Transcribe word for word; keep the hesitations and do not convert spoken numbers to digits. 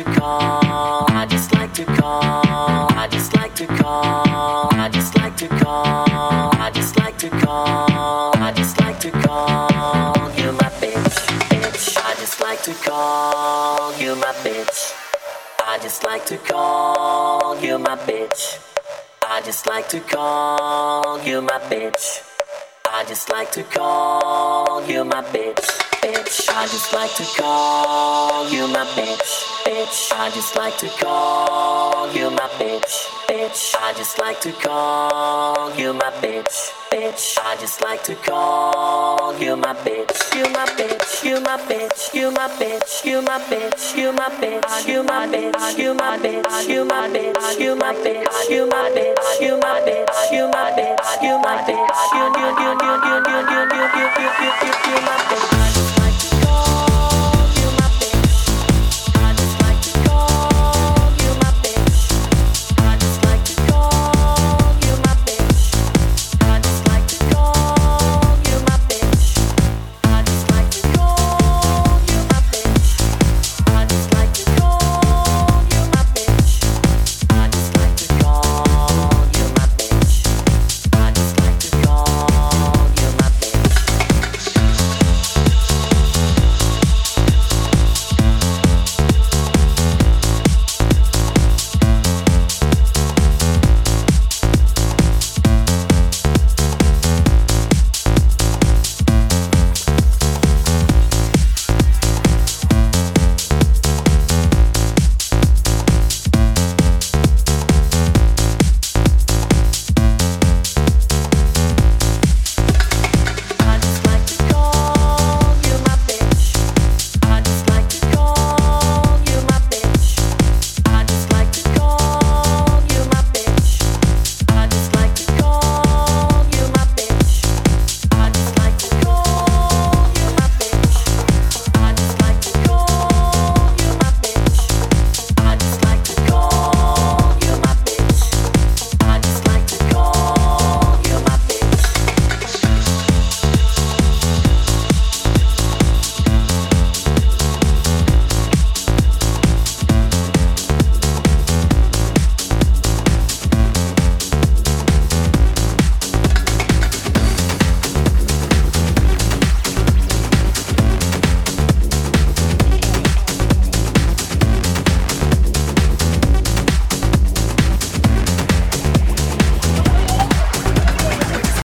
to call. I just like to call. I just like to call. I just like to call. I just like to call. I just like to call you my bitch, bitch. I just like to call you my bitch. I just like to call you my bitch. I just like to call you my bitch. I just like to call you my bitch, bitch. I just like to call you my bitch, bitch. I just like to call you my bitch, bitch. I just like to call you my bitch, bitch. I just like to call you my bitch, you my bitch, you my bitch, you my bitch, you my bitch, you my bitch, you my bitch, you my bitch, you my bitch, you my bitch, you my bitch, you my bitch, you my bitch, you my bitch, you you you you you you you you you you you you my bitch.